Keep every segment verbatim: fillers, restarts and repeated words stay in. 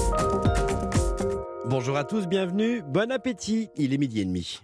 Bonjour à tous, bienvenue, bon appétit, il est midi et demi.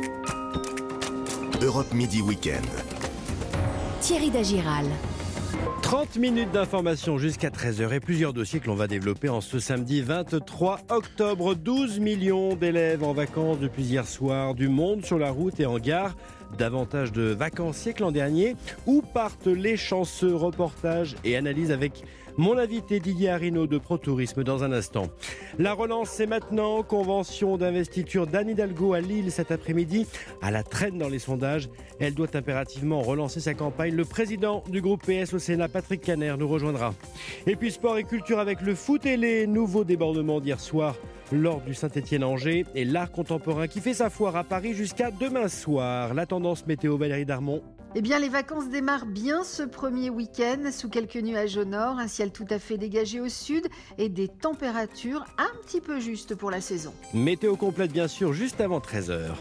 Europe Midi Week-end. Thierry Dagiral. trente minutes d'information jusqu'à treize heures et plusieurs dossiers que l'on va développer en ce samedi vingt-trois octobre. douze millions d'élèves en vacances depuis hier soir, du monde sur la route et en gare. Davantage de vacanciers que l'an dernier. Où partent les chanceux? Reportages et analyses avec mon invité Didier Arinaud de ProTourisme dans un instant. La relance, c'est maintenant. Convention d'investiture d'Anne Hidalgo à Lille cet après-midi. À la traîne dans les sondages. Elle doit impérativement relancer sa campagne. Le président du groupe P S au Sénat, Patrick Kanner, nous rejoindra. Et puis sport et culture avec le foot et les nouveaux débordements d'hier soir lors du Saint-Étienne-Angers et l'art contemporain qui fait sa foire à Paris jusqu'à demain soir. La tendance météo, Valérie Darmon. Eh bien, les vacances démarrent bien ce premier week-end, sous quelques nuages au nord, un ciel tout à fait dégagé au sud et des températures un petit peu justes pour la saison. Météo complète, bien sûr, juste avant treize heures.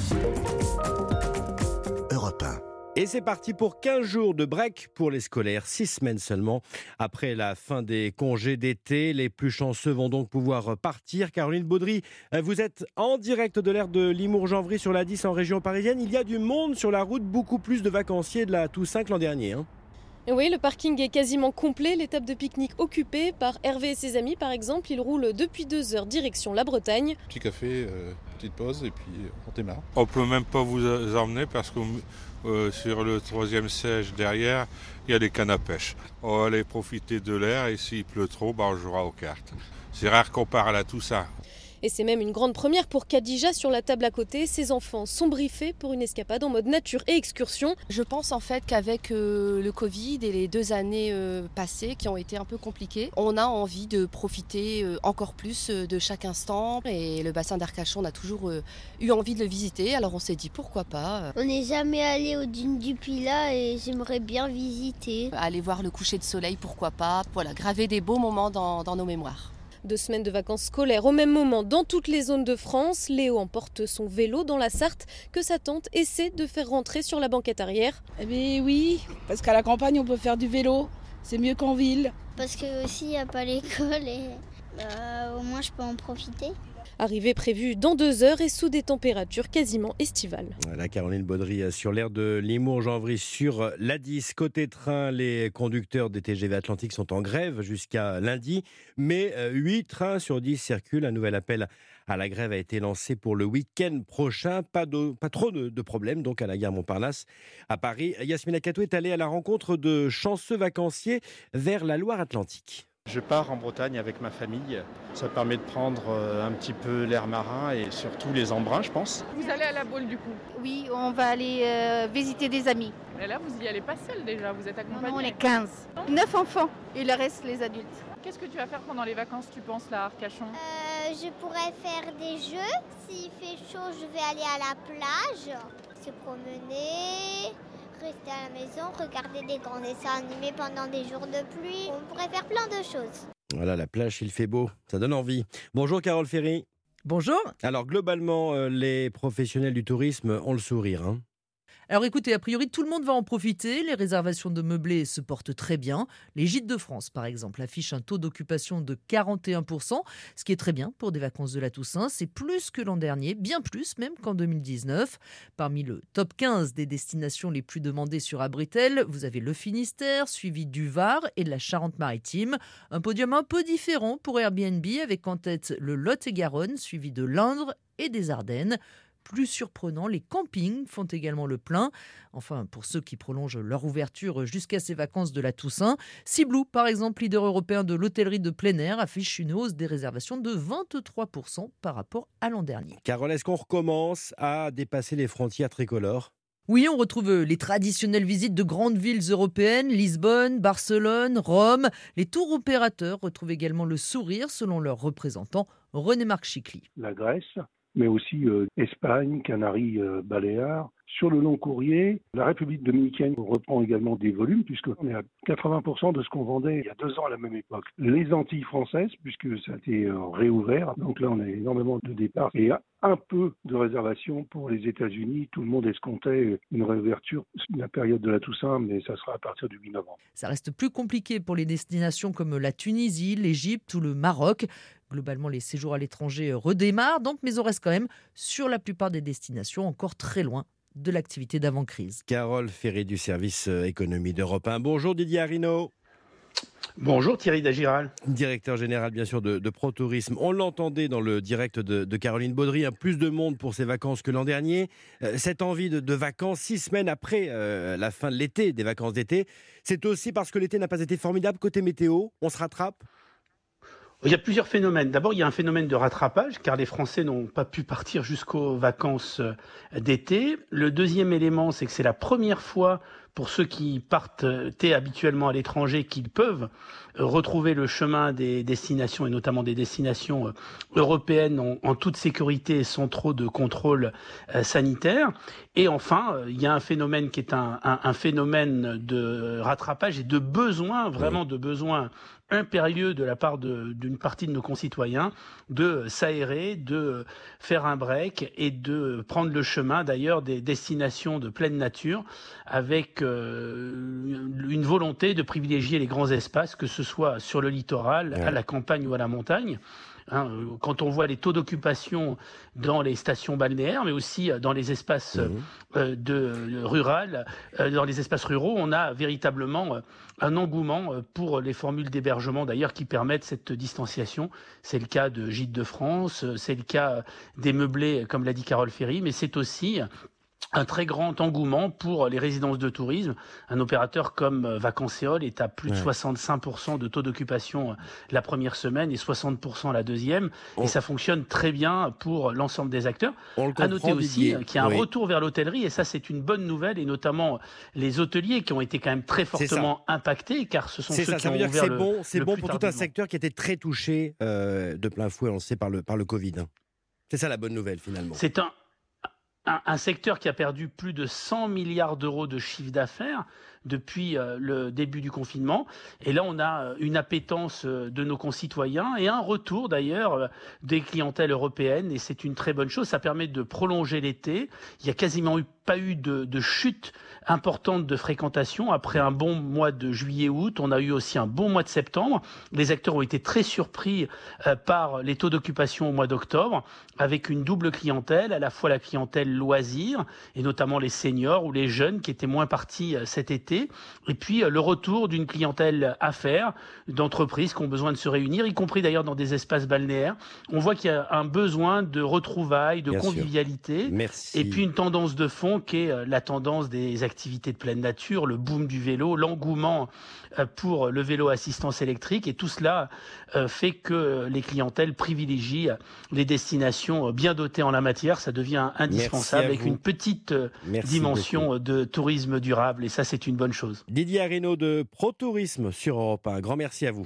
Europe un. Et c'est parti pour quinze jours de break pour les scolaires, six semaines seulement. Après la fin des congés d'été, les plus chanceux vont donc pouvoir partir. Caroline Baudry, vous êtes en direct de l'aire de Limours-Janvry sur la dix en région parisienne. Il y a du monde sur la route, beaucoup plus de vacanciers de la Toussaint que l'an dernier. Hein. Et oui, le parking est quasiment complet, l'étape de pique-nique occupée par Hervé et ses amis par exemple. Il roule depuis deux heures direction la Bretagne. Petit café, euh, petite pause et puis on démarre. On peut même pas vous emmener parce que euh, sur le troisième siège derrière, il y a des cannes à pêche. On va aller profiter de l'air et s'il pleut trop, bah, on jouera aux cartes. C'est rare qu'on part à la Toussaint. Et c'est même une grande première pour Khadija sur la table à côté. Ses enfants sont briefés pour une escapade en mode nature et excursion. Je pense en fait qu'avec euh, le Covid et les deux années euh, passées qui ont été un peu compliquées, on a envie de profiter euh, encore plus euh, de chaque instant. Et le bassin d'Arcachon, on a toujours euh, eu envie de le visiter. Alors on s'est dit pourquoi pas. On n'est jamais allé aux dunes du Pilat et j'aimerais bien visiter. Aller voir le coucher de soleil, pourquoi pas. Voilà, graver des beaux moments dans, dans nos mémoires. Deux semaines de vacances scolaires au même moment dans toutes les zones de France. Léo emporte son vélo dans la Sarthe que sa tante essaie de faire rentrer sur la banquette arrière. Eh bien oui, parce qu'à la campagne on peut faire du vélo, c'est mieux qu'en ville. Parce que aussi il n'y a pas l'école et bah, au moins je peux en profiter. Arrivée prévue dans deux heures et sous des températures quasiment estivales. Voilà, Caroline Baudry sur l'aire de Limours-Janvry sur l'A dix. Côté train, les conducteurs des T G V Atlantique sont en grève jusqu'à lundi. Mais huit trains sur dix circulent. Un nouvel appel à la grève a été lancé pour le week-end prochain. Pas, de, pas trop de, de problèmes donc à la gare Montparnasse à Paris. Yasmina Katou est allée à la rencontre de chanceux vacanciers vers la Loire-Atlantique. Je pars en Bretagne avec ma famille. Ça permet de prendre un petit peu l'air marin et surtout les embruns, je pense. Vous allez à la Baule du coup? Oui, on va aller euh, visiter des amis. Mais là, vous y allez pas seul déjà, vous êtes accompagné? Non, on est quinze. neuf enfants et le reste les adultes. Qu'est-ce que tu vas faire pendant les vacances, tu penses, là, à Arcachon? euh, Je pourrais faire des jeux. S'il fait chaud, je vais aller à la plage, se promener, rester à la maison, regarder des grands dessins animés pendant des jours de pluie. On pourrait faire plein de choses. Voilà, la plage, il fait beau, ça donne envie. Bonjour Carole Ferry. Bonjour. Alors globalement, euh, les professionnels du tourisme ont le sourire, hein. Alors écoutez, a priori, tout le monde va en profiter. Les réservations de meublés se portent très bien. Les Gîtes de France, par exemple, affichent un taux d'occupation de quarante et un pour cent, ce qui est très bien pour des vacances de la Toussaint. C'est plus que l'an dernier, bien plus même qu'en deux mille dix-neuf. Parmi le top quinze des destinations les plus demandées sur Abritel, vous avez le Finistère, suivi du Var et de la Charente-Maritime. Un podium un peu différent pour Airbnb, avec en tête le Lot-et-Garonne, suivi de l'Indre et des Ardennes. Plus surprenant, les campings font également le plein. Enfin, pour ceux qui prolongent leur ouverture jusqu'à ces vacances de la Toussaint. Ciblou, par exemple, leader européen de l'hôtellerie de plein air, affiche une hausse des réservations de vingt-trois pour cent par rapport à l'an dernier. Carole, est-ce qu'on recommence à dépasser les frontières tricolores ? Oui, on retrouve les traditionnelles visites de grandes villes européennes, Lisbonne, Barcelone, Rome. Les tours opérateurs retrouvent également le sourire selon leur représentant, René-Marc Chicly. La Grèce, mais aussi euh, Espagne, Canaries, euh, Baléares. Sur le long courrier, la République dominicaine reprend également des volumes, puisqu'on est à quatre-vingts pour cent de ce qu'on vendait il y a deux ans à la même époque. Les Antilles françaises, puisque ça a été euh, réouvert, donc là on a énormément de départs et un peu de réservations pour les États-Unis. Tout le monde escomptait une réouverture, la période de la Toussaint, mais ça sera à partir du huit novembre. Ça reste plus compliqué pour les destinations comme la Tunisie, l'Égypte ou le Maroc. Globalement, les séjours à l'étranger redémarrent, donc, mais on reste quand même sur la plupart des destinations encore très loin de l'activité d'avant-crise. Carole Ferry du service économie d'Europe un. Bonjour Didier Arinaud. Bonjour Thierry Dagiral. Directeur général bien sûr de, de ProTourisme. On l'entendait dans le direct de, de Caroline Baudry, hein, plus de monde pour ses vacances que l'an dernier. Euh, cette envie de, de vacances, six semaines après euh, la fin de l'été, des vacances d'été, c'est aussi parce que l'été n'a pas été formidable côté météo. On se rattrape ? Il y a plusieurs phénomènes. D'abord, il y a un phénomène de rattrapage, car les Français n'ont pas pu partir jusqu'aux vacances d'été. Le deuxième élément, c'est que c'est la première fois pour ceux qui partent habituellement à l'étranger qu'ils peuvent retrouver le chemin des destinations, et notamment des destinations européennes en, en toute sécurité et sans trop de contrôle euh, sanitaire. Et enfin, euh, il y a un phénomène qui est un, un, un phénomène de rattrapage et de besoin, vraiment de besoin impérieux de la part de, d'une partie de nos concitoyens de s'aérer, de faire un break et de prendre le chemin d'ailleurs des destinations de pleine nature avec euh, une volonté de privilégier les grands espaces, que ce soit sur le littoral, ouais. à la campagne ou à la montagne. Hein, quand on voit les taux d'occupation dans les stations balnéaires, mais aussi dans les espaces mmh. euh, de, de rural, euh, dans les espaces ruraux, on a véritablement euh, un engouement pour les formules d'hébergement d'ailleurs qui permettent cette distanciation. C'est le cas de Gîtes de France, c'est le cas des meublés, comme l'a dit Carole Ferry, mais c'est aussi un très grand engouement pour les résidences de tourisme. Un opérateur comme Vacances-Éole est à plus ouais. de soixante-cinq pour cent de taux d'occupation la première semaine et soixante pour cent la deuxième. On... Et ça fonctionne très bien pour l'ensemble des acteurs. On le à noter aussi Didier. qu'il y a un oui. retour vers l'hôtellerie, et ça c'est une bonne nouvelle, et notamment les hôteliers qui ont été quand même très fortement impactés, car ce sont c'est ceux ça, qui ça ont veut dire ouvert que c'est le, bon, c'est le bon plus pour tout tardivement. un secteur qui était très touché euh, de plein fouet, on le sait, par le, par le Covid. Hein. C'est ça la bonne nouvelle finalement. C'est un Un, un secteur qui a perdu plus de cent milliards d'euros de chiffre d'affaires depuis euh, le début du confinement. Et là, on a une appétence euh, de nos concitoyens et un retour d'ailleurs euh, des clientèles européennes. Et c'est une très bonne chose. Ça permet de prolonger l'été. Il n'y a quasiment eu, pas eu de, de chute importante de fréquentation après un bon mois de juillet-août. On a eu aussi un bon mois de septembre. Les acteurs ont été très surpris euh, par les taux d'occupation au mois d'octobre, avec une double clientèle, à la fois la clientèle loisirs, et notamment les seniors ou les jeunes qui étaient moins partis euh, cet été, et puis euh, le retour d'une clientèle affaires, d'entreprises qui ont besoin de se réunir, y compris d'ailleurs dans des espaces balnéaires. On voit qu'il y a un besoin de retrouvailles, de Bien convivialité, Merci. et puis une tendance de fond qui est euh, la tendance des activités de pleine nature, le boom du vélo, l'engouement euh, pour le vélo assistance électrique, et tout cela euh, fait que les clientèles privilégient les destinations bien dotées en la matière. Ça devient indispensable avec une petite Merci dimension beaucoup. de tourisme durable, et ça c'est une bonne chose. Didier Arinaud de ProTourisme sur Europe un, grand merci à vous.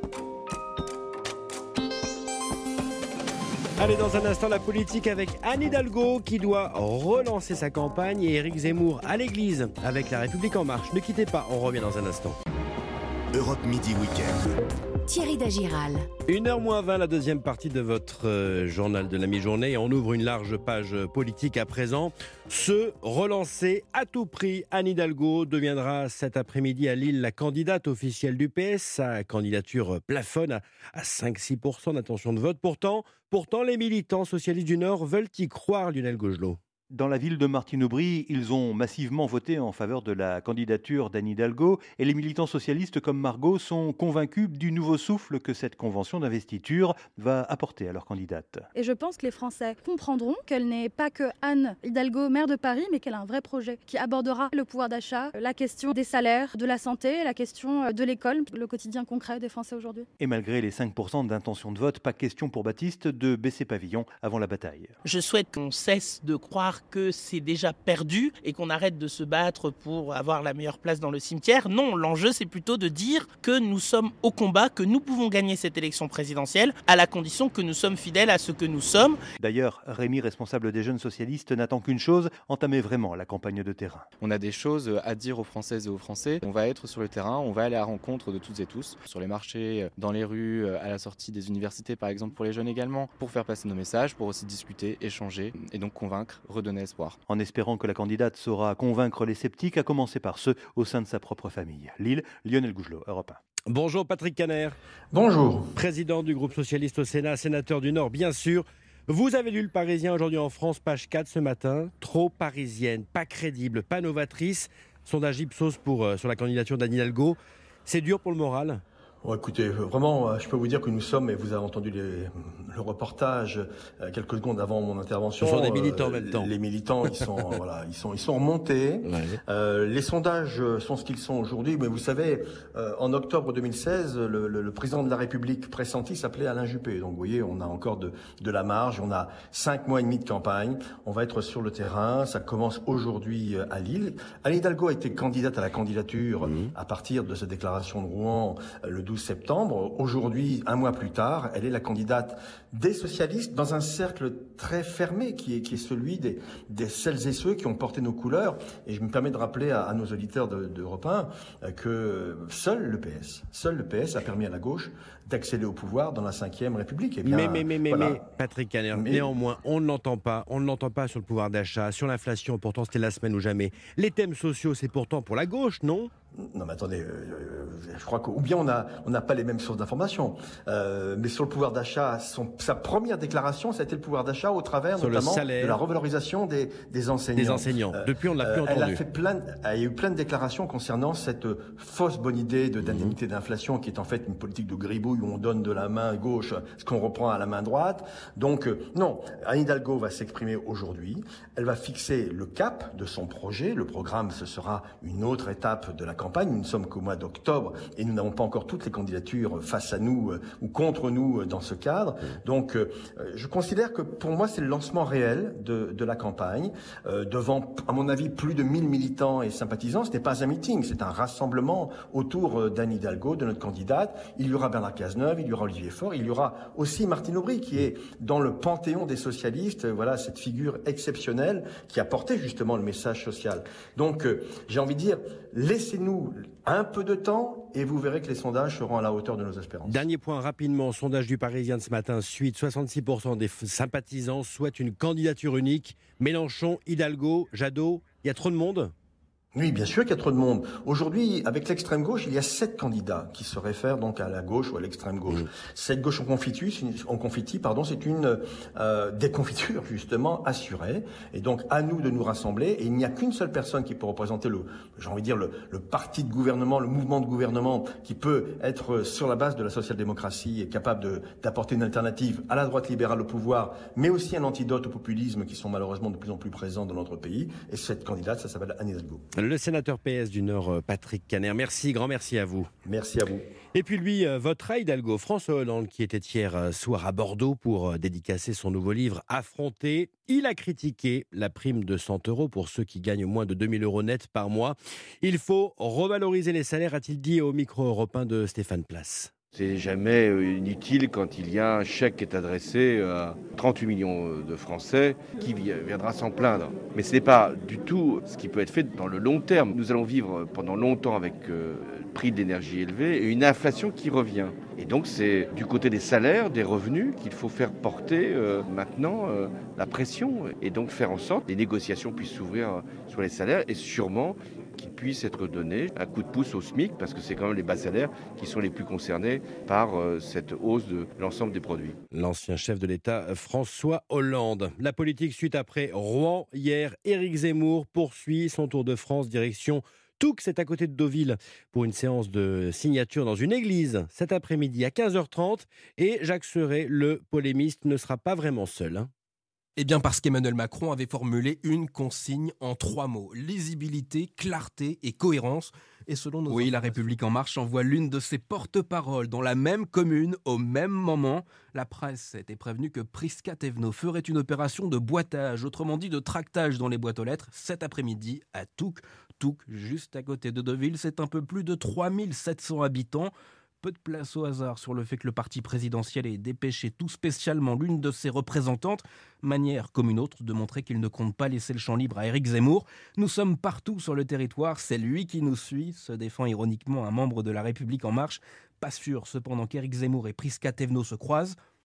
Allez, dans un instant, la politique avec Anne Hidalgo qui doit relancer sa campagne, et Éric Zemmour à l'église avec La République En Marche. Ne quittez pas, on revient dans un instant. Europe Midi Week-end. Thierry Dagiral. une heure moins vingt, la deuxième partie de votre euh, journal de la mi-journée. Et on ouvre une large page politique à présent. Se relancer à tout prix. Anne Hidalgo deviendra cet après-midi à Lille la candidate officielle du P S. Sa candidature plafonne à, à cinq à six pour cent d'intention de vote. Pourtant, pourtant, les militants socialistes du Nord veulent y croire, Lionel Gaugelot. Dans la ville de Martine-Aubry, ils ont massivement voté en faveur de la candidature d'Anne Hidalgo, et les militants socialistes comme Margot sont convaincus du nouveau souffle que cette convention d'investiture va apporter à leur candidate. Et je pense que les Français comprendront qu'elle n'est pas que Anne Hidalgo, maire de Paris, mais qu'elle a un vrai projet qui abordera le pouvoir d'achat, la question des salaires, de la santé, la question de l'école, le quotidien concret des Français aujourd'hui. Et malgré les cinq pour cent d'intention de vote, pas question pour Baptiste de baisser pavillon avant la bataille. Je souhaite qu'on cesse de croire que c'est déjà perdu et qu'on arrête de se battre pour avoir la meilleure place dans le cimetière. Non, l'enjeu c'est plutôt de dire que nous sommes au combat, que nous pouvons gagner cette élection présidentielle à la condition que nous sommes fidèles à ce que nous sommes. D'ailleurs, Rémi, responsable des jeunes socialistes, n'attend qu'une chose, entamer vraiment la campagne de terrain. On a des choses à dire aux Françaises et aux Français. On va être sur le terrain, on va aller à la rencontre de toutes et tous, sur les marchés, dans les rues, à la sortie des universités par exemple pour les jeunes également, pour faire passer nos messages, pour aussi discuter, échanger et donc convaincre, redonner espoir. En espérant que la candidate saura convaincre les sceptiques, à commencer par ceux au sein de sa propre famille. Lille, Lionel Gougelot, Europe un. Bonjour Patrick Caner. Bonjour. Président du groupe socialiste au Sénat, sénateur du Nord, bien sûr. Vous avez lu Le Parisien aujourd'hui en France, page quatre ce matin. Trop parisienne, pas crédible, pas novatrice. Sondage Ipsos pour, euh, sur la candidature d'Anne Hidalgo. C'est dur pour le moral ? Bon, écoutez, vraiment, je peux vous dire que nous sommes, et vous avez entendu les, le reportage euh, quelques secondes avant mon intervention. Ce sont des militants euh, en même temps. Les militants, ils sont, voilà, ils sont, ils sont remontés. Ouais. Euh, les sondages sont ce qu'ils sont aujourd'hui. Mais vous savez, euh, en octobre deux mille seize, le, le, le président de la République pressenti s'appelait Alain Juppé. Donc, vous voyez, on a encore de, de la marge. On a cinq mois et demi de campagne. On va être sur le terrain. Ça commence aujourd'hui à Lille. Anne Hidalgo a été candidate à la candidature mmh. à partir de sa déclaration de Rouen le douze septembre. Aujourd'hui, un mois plus tard, elle est la candidate des socialistes dans un cercle très fermé qui est, qui est celui des, des celles et ceux qui ont porté nos couleurs. Et je me permets de rappeler à, à nos auditeurs d'Europe un que seul le P S, seul le P S a permis à la gauche d'accéder au pouvoir dans la cinquième République. Eh bien, mais, mais, mais, mais, voilà. mais, Patrick Caner, mais... néanmoins, on ne l'entend pas. On ne l'entend pas sur le pouvoir d'achat, sur l'inflation. Pourtant, c'était la semaine ou jamais. Les thèmes sociaux, c'est pourtant pour la gauche, non ? Non, mais attendez, euh, je crois que ou bien on n'a on n'a pas les mêmes sources d'information. Euh, mais sur le pouvoir d'achat, son, sa première déclaration, ça a été le pouvoir d'achat au travers sur notamment salaire, de la revalorisation des, des enseignants. Des enseignants. Euh, Depuis, on ne l'a plus euh, entendu. Elle a fait plein, il y a eu plein de déclarations concernant cette fausse bonne idée de d'indemnité mmh. d'inflation, qui est en fait une politique de gribouille où on donne de la main gauche ce qu'on reprend à la main droite. Donc euh, non, Anne Hidalgo va s'exprimer aujourd'hui. Elle va fixer le cap de son projet. Le programme, ce sera une autre étape de la campagne. Nous ne sommes qu'au mois d'octobre et nous n'avons pas encore toutes les candidatures face à nous euh, ou contre nous euh, dans ce cadre. Donc euh, je considère que pour moi c'est le lancement réel de, de la campagne euh, devant, à mon avis, plus de mille militants et sympathisants. Ce n'est pas un meeting, c'est un rassemblement autour euh, d'Anne Hidalgo, de notre candidate. Il y aura Bernard Cazeneuve, il y aura Olivier Faure, il y aura aussi Martine Aubry qui est dans le panthéon des socialistes. Euh, voilà cette figure exceptionnelle qui a porté justement le message social. Donc euh, j'ai envie de dire, laissez-nous un peu de temps et vous verrez que les sondages seront à la hauteur de nos espérances. Dernier point rapidement, sondage du Parisien de ce matin, suite, soixante-six pour cent des sympathisants souhaitent une candidature unique. Mélenchon, Hidalgo, Jadot, il y a trop de monde ? Oui, bien sûr qu'il y a trop de monde. Aujourd'hui, avec l'extrême gauche, il y a sept candidats qui se réfèrent donc à la gauche ou à l'extrême gauche. Mmh. Cette gauche en confiture, en confiture, pardon, c'est une euh, déconfiture justement assurée. Et donc à nous de nous rassembler. Et il n'y a qu'une seule personne qui peut représenter le, j'ai envie de dire le, le parti de gouvernement, le mouvement de gouvernement, qui peut être sur la base de la social-démocratie et capable de, d'apporter une alternative à la droite libérale au pouvoir, mais aussi un antidote au populisme qui sont malheureusement de plus en plus présents dans notre pays. Et cette candidate, ça s'appelle Anne Hidalgo. Le sénateur P S du Nord, Patrick Caner. Merci, grand merci à vous. Merci à vous. Et puis lui, votera Hidalgo. François Hollande, qui était hier soir à Bordeaux pour dédicacer son nouveau livre « Affronter », il a critiqué la prime de cent euros pour ceux qui gagnent moins de deux mille euros net par mois. Il faut revaloriser les salaires, a-t-il dit au micro européen de Stéphane Place. C'est jamais inutile quand il y a un chèque qui est adressé à trente-huit millions de Français qui viendra s'en plaindre. Mais ce n'est pas du tout ce qui peut être fait dans le long terme. Nous allons vivre pendant longtemps avec le prix de l'énergie élevé et une inflation qui revient. Et donc c'est du côté des salaires, des revenus qu'il faut faire porter euh, maintenant euh, la pression et donc faire en sorte que les négociations puissent s'ouvrir sur les salaires et sûrement qu'il puisse être donné un coup de pouce au SMIC parce que c'est quand même les bas salaires qui sont les plus concernés par euh, cette hausse de l'ensemble des produits. L'ancien chef de l'État François Hollande. La politique suite après Rouen hier, Éric Zemmour poursuit son tour de France direction Touques, c'est à côté de Deauville, pour une séance de signature dans une église cet après-midi à quinze heures trente. Et Jacques Serret, le polémiste, ne sera pas vraiment seul. Hein. Eh bien parce qu'Emmanuel Macron avait formulé une consigne en trois mots. Lisibilité, clarté et cohérence. Et selon nos Oui, La République En Marche envoie l'une de ses porte-paroles dans la même commune au même moment. La presse était prévenue que Prisca Thévenot ferait une opération de boitage, autrement dit de tractage dans les boîtes aux lettres, cet après-midi à Touques. Touques, juste à côté de Deauville, c'est un peu plus de trois mille sept cents habitants. Peu de place au hasard sur le fait que le parti présidentiel ait dépêché tout spécialement l'une de ses représentantes, manière comme une autre de montrer qu'il ne compte pas laisser le champ libre à Éric Zemmour. Nous sommes partout sur le territoire, c'est lui qui nous suit, se défend ironiquement un membre de La République En Marche. Pas sûr cependant qu'Éric Zemmour et Prisca Thévenot se croisent.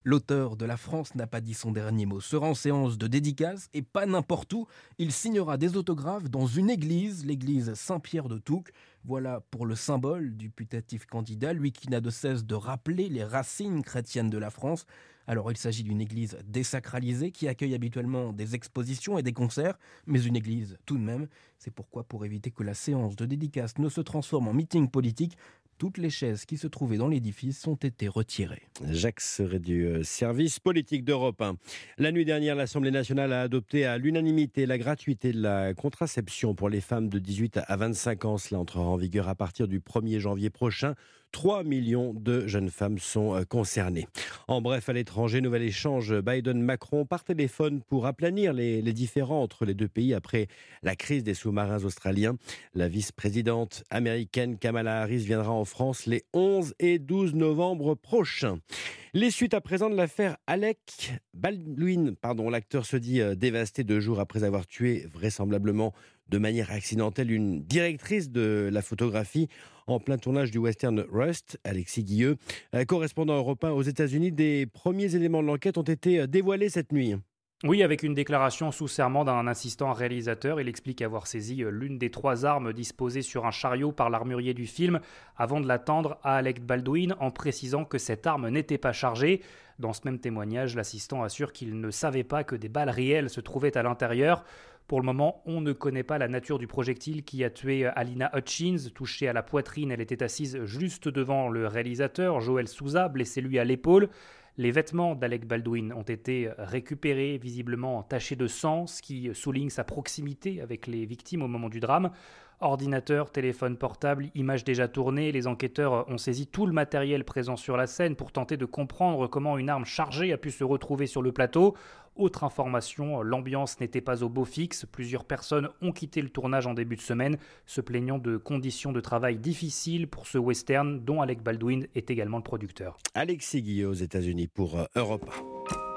L'auteur de La France n'a pas dit son dernier mot sera en séance de dédicace et pas n'importe où. Il signera des autographes dans une église, l'église Saint-Pierre de Touques. Voilà pour le symbole du putatif candidat, lui qui n'a de cesse de rappeler les racines chrétiennes de la France. Alors il s'agit d'une église désacralisée qui accueille habituellement des expositions et des concerts, mais une église tout de même. C'est pourquoi, pour éviter que la séance de dédicace ne se transforme en meeting politique, toutes les chaises qui se trouvaient dans l'édifice ont été retirées. Jacques serait du service politique d'Europe un. La nuit dernière, l'Assemblée nationale a adopté à l'unanimité la gratuité de la contraception pour les femmes de dix-huit à vingt-cinq ans. Cela entrera en vigueur à partir du premier janvier prochain. trois millions de jeunes femmes sont concernées. En bref, à l'étranger, nouvel échange Biden-Macron par téléphone pour aplanir les, les différends entre les deux pays après la crise des sous-marins australiens. La vice-présidente américaine Kamala Harris viendra en France les onze et douze novembre prochains. Les suites à présent de l'affaire Alec Baldwin. Pardon, l'acteur se dit dévasté deux jours après avoir tué vraisemblablement de manière accidentelle une directrice de la photographie en plein tournage du western Rust. Alexis Guilleux, correspondant européen aux États-Unis, des premiers éléments de l'enquête ont été dévoilés cette nuit. Oui, avec une déclaration sous serment d'un assistant réalisateur, il explique avoir saisi l'une des trois armes disposées sur un chariot par l'armurier du film avant de la tendre à Alec Baldwin en précisant que cette arme n'était pas chargée. Dans ce même témoignage, l'assistant assure qu'il ne savait pas que des balles réelles se trouvaient à l'intérieur. Pour le moment, on ne connaît pas la nature du projectile qui a tué Alina Hutchins. Touchée à la poitrine, elle était assise juste devant le réalisateur, Joel Souza, blessé lui à l'épaule. Les vêtements d'Alec Baldwin ont été récupérés, visiblement entachés de sang, ce qui souligne sa proximité avec les victimes au moment du drame. Ordinateur, téléphone portable, images déjà tournées, les enquêteurs ont saisi tout le matériel présent sur la scène pour tenter de comprendre comment une arme chargée a pu se retrouver sur le plateau. Autre information, l'ambiance n'était pas au beau fixe. Plusieurs personnes ont quitté le tournage en début de semaine, se plaignant de conditions de travail difficiles pour ce western dont Alec Baldwin est également le producteur. Alexis Guilleux aux États-Unis pour Europe un.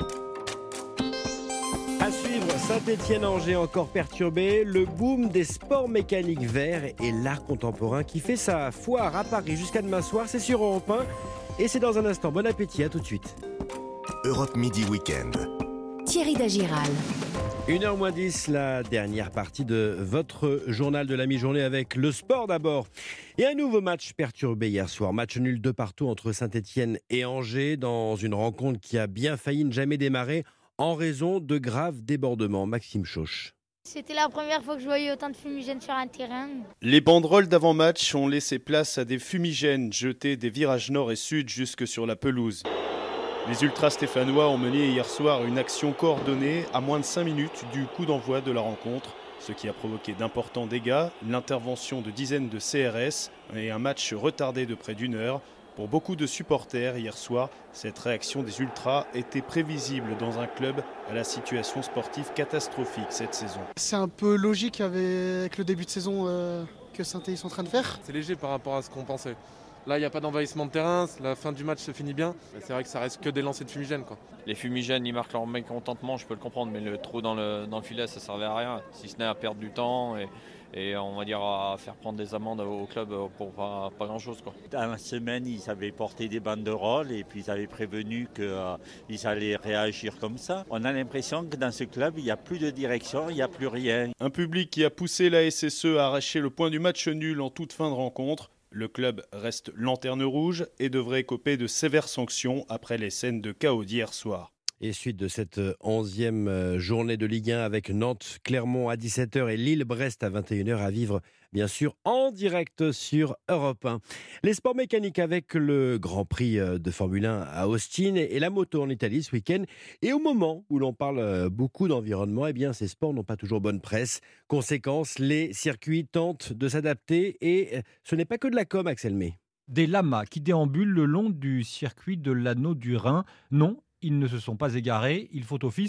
À suivre, Saint-Étienne-Angers encore perturbé, le boom des sports mécaniques verts et l'art contemporain qui fait sa foire à Paris jusqu'à demain soir, c'est sur Europe un et c'est dans un instant. Bon appétit, à tout de suite. Europe Midi Week-end. Thierry Dagiral. une heure moins dix, la dernière partie de votre journal de la mi-journée avec le sport d'abord. Et un nouveau match perturbé hier soir. Match nul de partout entre Saint-Étienne et Angers dans une rencontre qui a bien failli ne jamais démarrer en raison de graves débordements. Maxime Chauche. C'était la première fois que je voyais autant de fumigènes sur un terrain. Les banderoles d'avant-match ont laissé place à des fumigènes jetés des virages nord et sud jusque sur la pelouse. Les ultras stéphanois ont mené hier soir une action coordonnée à moins de cinq minutes du coup d'envoi de la rencontre, ce qui a provoqué d'importants dégâts, l'intervention de dizaines de C R S et un match retardé de près d'une heure. Pour beaucoup de supporters hier soir, cette réaction des ultras était prévisible dans un club à la situation sportive catastrophique cette saison. C'est un peu logique avec le début de saison euh, que Saint-Étienne est en train de faire. C'est léger par rapport à ce qu'on pensait. Là, il n'y a pas d'envahissement de terrain, la fin du match se finit bien. C'est vrai que ça reste que des lancers de fumigènes, quoi. Les fumigènes, ils marquent leur mécontentement, je peux le comprendre, mais le trou dans le, dans le filet, ça ne servait à rien, si ce n'est à perdre du temps et, et on va dire à faire prendre des amendes au club pour pas, pas grand-chose, quoi. Dans la semaine, ils avaient porté des banderoles et puis ils avaient prévenu qu'ils euh, allaient réagir comme ça. On a l'impression que dans ce club, il n'y a plus de direction, il n'y a plus rien. Un public qui a poussé la S S E à arracher le point du match nul en toute fin de rencontre. Le club reste lanterne rouge et devrait écoper de sévères sanctions après les scènes de chaos d'hier soir. Et suite de cette onzième journée de Ligue un avec Nantes-Clermont à dix-sept heures et Lille-Brest à vingt et une heures à vivre, bien sûr, en direct sur Europe un. Les sports mécaniques avec le Grand Prix de Formule un à Austin et la moto en Italie ce week-end. Et au moment où l'on parle beaucoup d'environnement, eh bien, ces sports n'ont pas toujours bonne presse. Conséquence, les circuits tentent de s'adapter et ce n'est pas que de la com, Axel May. Des lamas qui déambulent le long du circuit de l'Anneau du Rhin. Non, ils ne se sont pas égarés, ils font office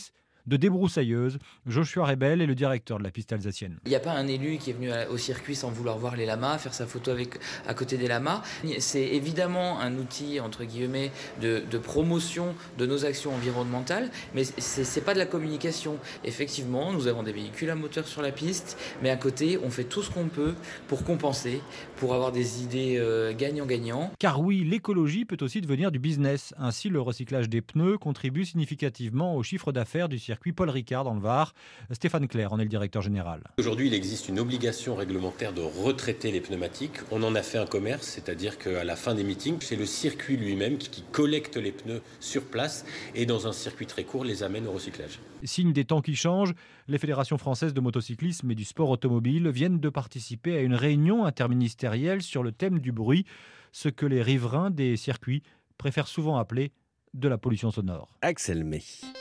de débroussailleuse. Joshua Rebel est le directeur de la piste alsacienne. Il n'y a pas un élu qui est venu au circuit sans vouloir voir les lamas, faire sa photo avec, à côté des lamas. C'est évidemment un outil, entre guillemets, de, de promotion de nos actions environnementales, mais c'est, c'est pas de la communication. Effectivement, nous avons des véhicules à moteur sur la piste, mais à côté, on fait tout ce qu'on peut pour compenser, pour avoir des idées euh, gagnant-gagnant. Car oui, l'écologie peut aussi devenir du business. Ainsi, le recyclage des pneus contribue significativement au chiffre d'affaires du circuit Paul Ricard dans le Var. Stéphane Clair en est le directeur général. Aujourd'hui, il existe une obligation réglementaire de retraiter les pneumatiques. On en a fait un commerce, c'est-à-dire qu'à la fin des meetings, c'est le circuit lui-même qui collecte les pneus sur place et dans un circuit très court les amène au recyclage. Signe des temps qui changent, les fédérations françaises de motocyclisme et du sport automobile viennent de participer à une réunion interministérielle sur le thème du bruit, ce que les riverains des circuits préfèrent souvent appeler de la pollution sonore. Axel May.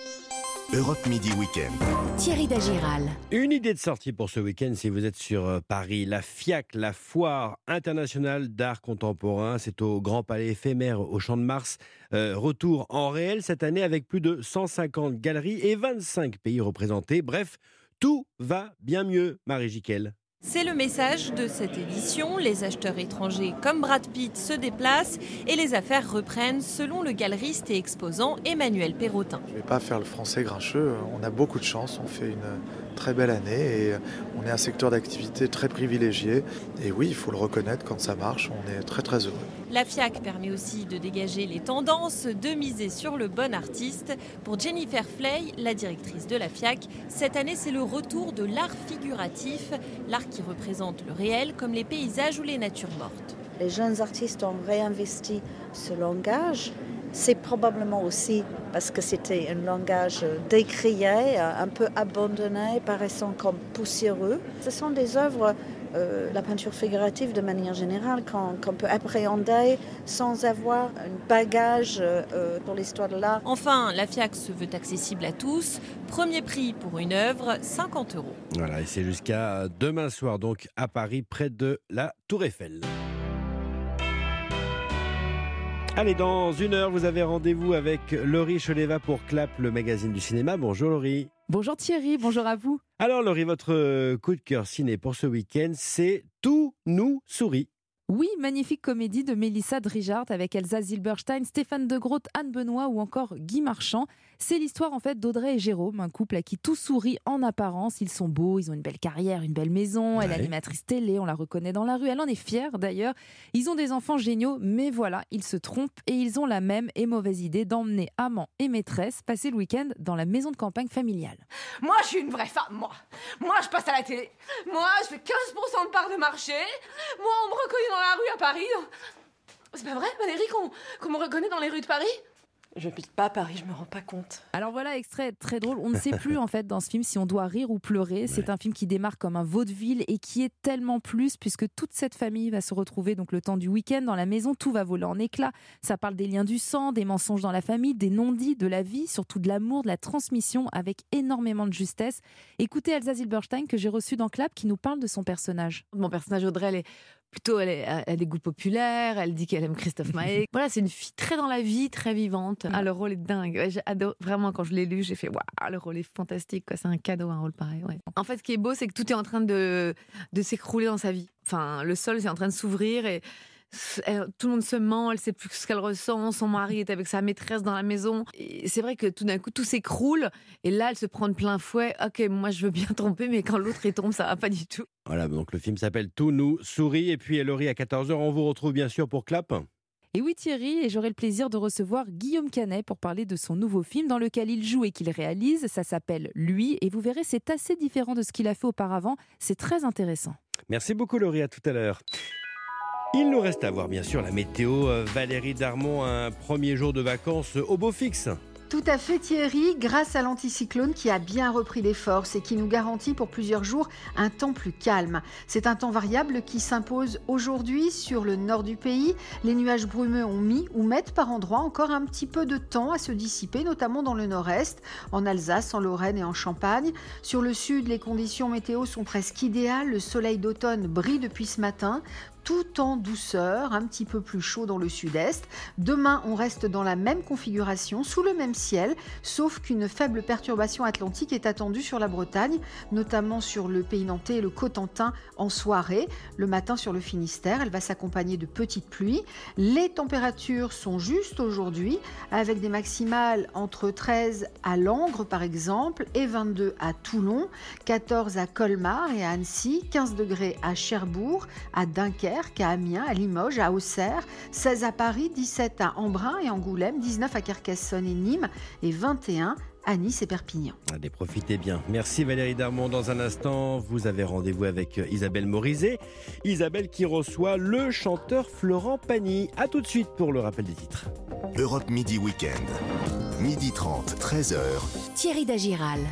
Europe Midi Week-end. Thierry Dagiral. Une idée de sortie pour ce week-end si vous êtes sur Paris. La FIAC, la Foire internationale d'art contemporain. C'est au Grand Palais éphémère au Champ de Mars. Euh, retour en réel cette année avec plus de cent cinquante galeries et vingt-cinq pays représentés. Bref, tout va bien mieux, Marie Jiquel. C'est le message de cette édition. Les acheteurs étrangers comme Brad Pitt se déplacent et les affaires reprennent selon le galeriste et exposant Emmanuel Perrotin. Je ne vais pas faire le français grincheux. On a beaucoup de chance. On fait une très belle année et on est un secteur d'activité très privilégié. Et oui, il faut le reconnaître, quand ça marche, on est très très heureux. La FIAC permet aussi de dégager les tendances, de miser sur le bon artiste. Pour Jennifer Fley, la directrice de la FIAC, cette année c'est le retour de l'art figuratif, l'art qui représente le réel comme les paysages ou les natures mortes. Les jeunes artistes ont réinvesti ce langage. C'est probablement aussi parce que c'était un langage décrié, un peu abandonné, paraissant comme poussiéreux. Ce sont des œuvres, euh, la peinture figurative de manière générale, qu'on, qu'on peut appréhender sans avoir un bagage euh, pour l'histoire de l'art. Enfin, la FIAC se veut accessible à tous. Premier prix pour une œuvre, cinquante euros. Voilà, et c'est jusqu'à demain soir, donc à Paris, près de la Tour Eiffel. Allez, dans une heure, vous avez rendez-vous avec Laurie Choleva pour Clap, le magazine du cinéma. Bonjour Laurie. Bonjour Thierry, bonjour à vous. Alors Laurie, votre coup de cœur ciné pour ce week-end, c'est Tout nous sourit. Oui, magnifique comédie de Mélissa Drijart avec Elsa Zilberstein, Stéphane De Groot, Anne Benoît ou encore Guy Marchand. C'est l'histoire en fait d'Audrey et Jérôme, un couple à qui tout sourit en apparence. Ils sont beaux, ils ont une belle carrière, une belle maison. Elle est animatrice télé, on la reconnaît dans la rue. Elle en est fière d'ailleurs. Ils ont des enfants géniaux, mais voilà, ils se trompent et ils ont la même et mauvaise idée d'emmener amant et maîtresse passer le week-end dans la maison de campagne familiale. Moi, je suis une vraie femme, moi. Moi, je passe à la télé. Moi, je fais quinze pour cent de part de marché. Moi, on me reconnaît dans la rue à Paris. C'est pas vrai, Valérie, qu'on, qu'on me reconnaît dans les rues de Paris ? Je n'habite pas à Paris, je me rends pas compte. Alors voilà, extrait très drôle. On ne sait plus en fait dans ce film si on doit rire ou pleurer. Ouais. C'est un film qui démarre comme un vaudeville et qui est tellement plus puisque toute cette famille va se retrouver donc le temps du week-end dans la maison. Tout va voler en éclats. Ça parle des liens du sang, des mensonges dans la famille, des non-dits, de la vie, surtout de l'amour, de la transmission avec énormément de justesse. Écoutez Elsa Zilberstein que j'ai reçue dans Clap qui nous parle de son personnage. Mon personnage Audrey, elle est plutôt, elle, est, elle a des goûts populaires, elle dit qu'elle aime Christophe Maé. Voilà, c'est une fille très dans la vie, très vivante. Ah, le rôle est dingue. Ouais, j'adore. Vraiment, quand je l'ai lu, j'ai fait waouh, le rôle est fantastique. Quoi. C'est un cadeau, un rôle pareil. Ouais. En fait, ce qui est beau, c'est que tout est en train de, de s'écrouler dans sa vie. Enfin, le sol, c'est en train de s'ouvrir et elle, tout le monde se ment, elle sait plus ce qu'elle ressent, son mari est avec sa maîtresse dans la maison. Et c'est vrai que tout d'un coup, tout s'écroule et là, elle se prend de plein fouet. Ok, moi, je veux bien tromper, mais quand l'autre, il tombe, ça va pas du tout. Voilà, donc le film s'appelle Tout nous sourit. Et puis, Laurie, à quatorze heures, on vous retrouve bien sûr pour Clap. Et oui Thierry, et j'aurai le plaisir de recevoir Guillaume Canet pour parler de son nouveau film dans lequel il joue et qu'il réalise. Ça s'appelle Lui, et vous verrez, c'est assez différent de ce qu'il a fait auparavant. C'est très intéressant. Merci beaucoup Laurie, à tout à l'heure. Il nous reste à voir bien sûr la météo. Valérie Darmon, un premier jour de vacances au beau fixe. Tout à fait Thierry, grâce à l'anticyclone qui a bien repris des forces et qui nous garantit pour plusieurs jours un temps plus calme. C'est un temps variable qui s'impose aujourd'hui sur le nord du pays. Les nuages brumeux ont mis ou mettent par endroits encore un petit peu de temps à se dissiper, notamment dans le nord-est, en Alsace, en Lorraine et en Champagne. Sur le sud, les conditions météo sont presque idéales. Le soleil d'automne brille depuis ce matin. tout en douceur, un petit peu plus chaud dans le sud-est. Demain, on reste dans la même configuration, sous le même ciel, sauf qu'une faible perturbation atlantique est attendue sur la Bretagne, notamment sur le Pays nantais et le Cotentin en soirée. Le matin sur le Finistère, elle va s'accompagner de petites pluies. Les températures sont justes aujourd'hui, avec des maximales entre treize à Langres par exemple, et vingt-deux à Toulon, quatorze à Colmar et à Annecy, quinze degrés à Cherbourg, à Dunkerque, à Amiens, à Limoges, à Auxerre, seize à Paris, dix-sept à Embrun et Angoulême, dix-neuf à Carcassonne et Nîmes et vingt et un à Nice et Perpignan. Allez, profitez bien. Merci Valérie Darmon. Dans un instant, vous avez rendez-vous avec Isabelle Morizet. Isabelle qui reçoit le chanteur Florent Pagny. A tout de suite pour le rappel des titres. Europe Midi Week-end. midi trente, treize heures. Thierry Dagiral.